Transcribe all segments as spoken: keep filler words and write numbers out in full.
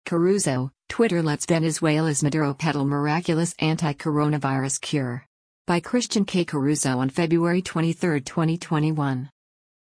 Caruso, Twitter lets Venezuela's Maduro peddle miraculous anti-coronavirus cure. By Christian K. Caruso on February twenty-third, twenty twenty-one.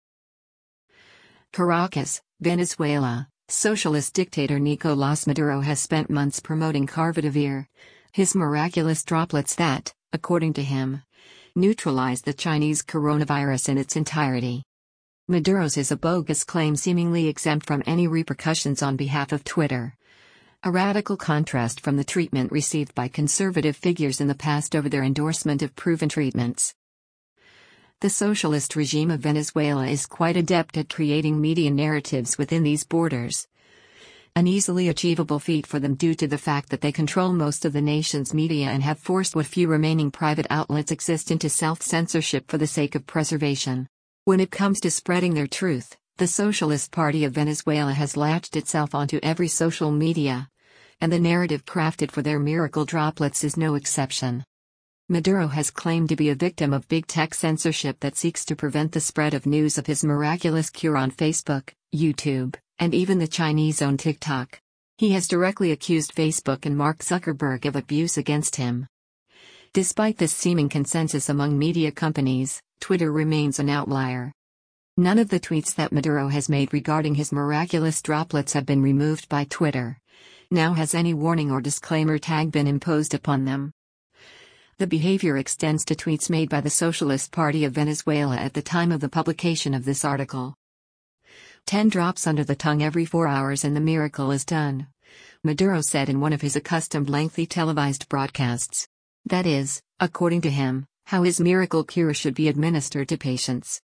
Caracas, Venezuela. Socialist dictator Nicolás Maduro has spent months promoting Carfadivir, his miraculous droplets that, according to him, neutralize the Chinese coronavirus in its entirety. Maduro's is a bogus claim seemingly exempt from any repercussions on behalf of Twitter. A radical contrast from the treatment received by conservative figures in the past over their endorsement of proven treatments. The socialist regime of Venezuela is quite adept at creating media narratives within these borders. An easily achievable feat for them due to the fact that they control most of the nation's media and have forced what few remaining private outlets exist into self-censorship for the sake of preservation. When it comes to spreading their truth, the Socialist Party of Venezuela has latched itself onto every social media, and the narrative crafted for their miracle droplets is no exception. Maduro has claimed to be a victim of big tech censorship that seeks to prevent the spread of news of his miraculous cure on Facebook, YouTube, and even the Chinese-owned TikTok. He has directly accused Facebook and Mark Zuckerberg of abuse against him. Despite this seeming consensus among media companies, Twitter remains an outlier. None of the tweets that Maduro has made regarding his miraculous droplets have been removed by Twitter. Now has any warning or disclaimer tag been imposed upon them? The behavior extends to tweets made by the Socialist Party of Venezuela at the time of the publication of this article. Ten drops under the tongue every four hours and the miracle is done, Maduro said in one of his accustomed lengthy televised broadcasts. That is, according to him, how his miracle cure should be administered to patients.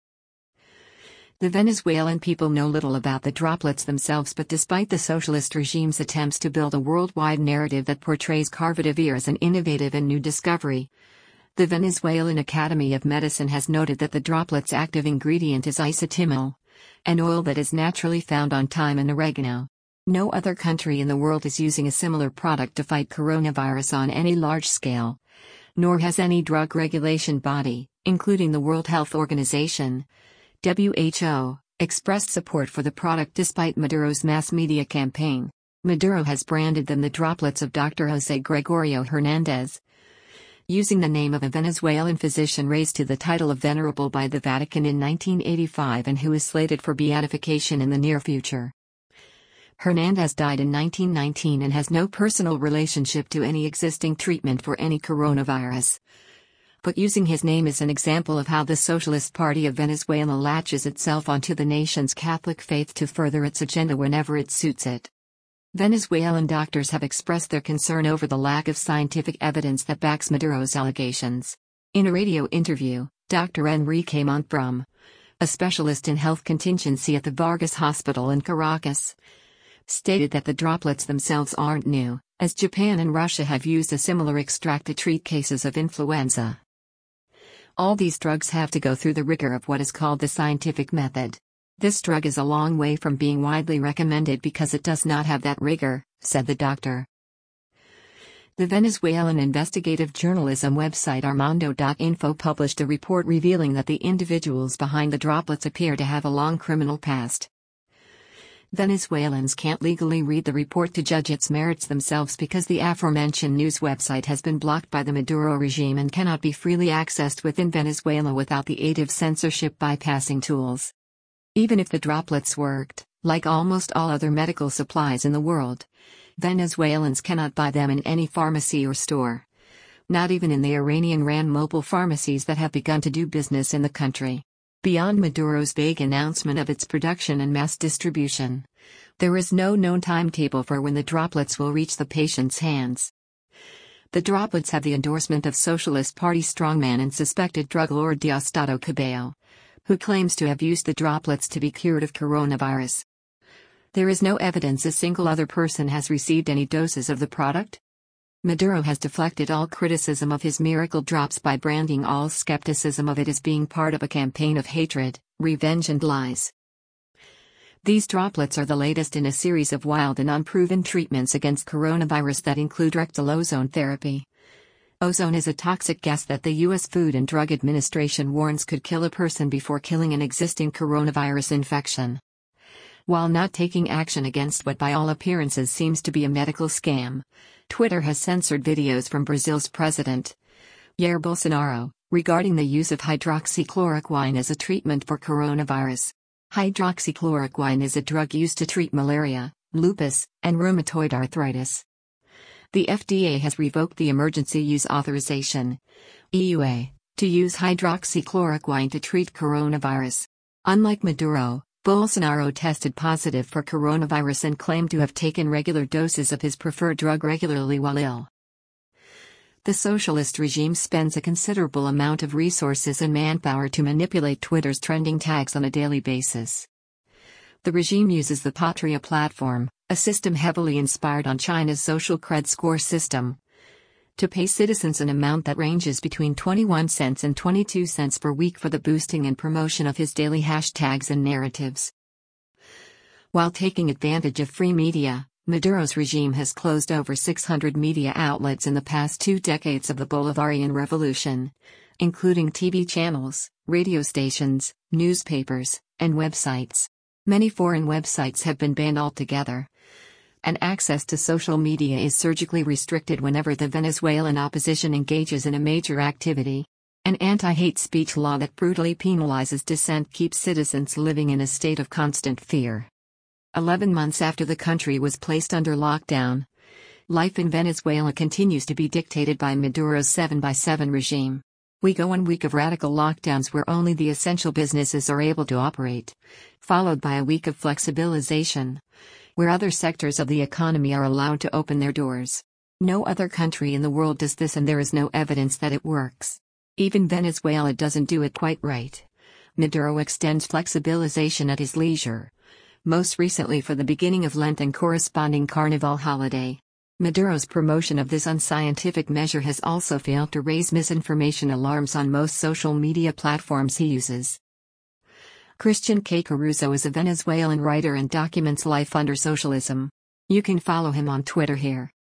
The Venezuelan people know little about the droplets themselves, but despite the socialist regime's attempts to build a worldwide narrative that portrays Carfadivir as an innovative and new discovery, the Venezuelan Academy of Medicine has noted that the droplet's active ingredient is isotimol, an oil that is naturally found on thyme and oregano. No other country in the world is using a similar product to fight coronavirus on any large scale, nor has any drug regulation body, including the World Health Organization, W H O, expressed support for the product despite Maduro's mass media campaign. Maduro has branded them the droplets of Doctor José Gregorio Hernández, using the name of a Venezuelan physician raised to the title of Venerable by the Vatican in nineteen eighty-five and who is slated for beatification in the near future. Hernández died in nineteen nineteen and has no personal relationship to any existing treatment for any coronavirus. But using his name is an example of how the Socialist Party of Venezuela latches itself onto the nation's Catholic faith to further its agenda whenever it suits it. Venezuelan doctors have expressed their concern over the lack of scientific evidence that backs Maduro's allegations. In a radio interview, Doctor Enrique Montbrum, a specialist in health contingency at the Vargas Hospital in Caracas, stated that the droplets themselves aren't new, as Japan and Russia have used a similar extract to treat cases of influenza. All these drugs have to go through the rigor of what is called the scientific method. This drug is a long way from being widely recommended because it does not have that rigor, said the doctor. The Venezuelan investigative journalism website Armando dot info published a report revealing that the individuals behind the droplets appear to have a long criminal past. Venezuelans can't legally read the report to judge its merits themselves because the aforementioned news website has been blocked by the Maduro regime and cannot be freely accessed within Venezuela without the aid of censorship bypassing tools. Even if the droplets worked, like almost all other medical supplies in the world, Venezuelans cannot buy them in any pharmacy or store. Not even in the Iranian-run mobile pharmacies that have begun to do business in the country. Beyond Maduro's vague announcement of its production and mass distribution, there is no known timetable for when the droplets will reach the patient's hands. The droplets have the endorsement of Socialist Party strongman and suspected drug lord Diosdado Cabello, who claims to have used the droplets to be cured of coronavirus. There is no evidence a single other person has received any doses of the product. Maduro has deflected all criticism of his miracle drops by branding all skepticism of it as being part of a campaign of hatred, revenge and lies. These droplets are the latest in a series of wild and unproven treatments against coronavirus that include rectal ozone therapy. Ozone is a toxic gas that the U S Food and Drug Administration warns could kill a person before killing an existing coronavirus infection. While not taking action against what by all appearances seems to be a medical scam, Twitter has censored videos from Brazil's president, Jair Bolsonaro, regarding the use of hydroxychloroquine as a treatment for coronavirus. Hydroxychloroquine is a drug used to treat malaria, lupus, and rheumatoid arthritis. The F D A has revoked the emergency use authorization, E U A, to use hydroxychloroquine to treat coronavirus. Unlike Maduro, Bolsonaro tested positive for coronavirus and claimed to have taken regular doses of his preferred drug regularly while ill. The socialist regime spends a considerable amount of resources and manpower to manipulate Twitter's trending tags on a daily basis. The regime uses the Patria platform, a system heavily inspired on China's social cred score system, to pay citizens an amount that ranges between twenty-one cents and twenty-two cents per week for the boosting and promotion of his daily hashtags and narratives. While taking advantage of free media, Maduro's regime has closed over six hundred media outlets in the past two decades of the Bolivarian Revolution, including T V channels, radio stations, newspapers, and websites. Many foreign websites have been banned altogether, and access to social media is surgically restricted whenever the Venezuelan opposition engages in a major activity. An anti-hate speech law that brutally penalizes dissent keeps citizens living in a state of constant fear. Eleven months after the country was placed under lockdown, life in Venezuela continues to be dictated by Maduro's seven by seven regime. We go one week of radical lockdowns where only the essential businesses are able to operate, followed by a week of flexibilization, where other sectors of the economy are allowed to open their doors. No other country in the world does this, and there is no evidence that it works. Even Venezuela doesn't do it quite right. Maduro extends flexibilization at his leisure, most recently for the beginning of Lent and corresponding Carnival holiday. Maduro's promotion of this unscientific measure has also failed to raise misinformation alarms on most social media platforms he uses. Christian K. Caruso is a Venezuelan writer and documents life under socialism. You can follow him on Twitter here.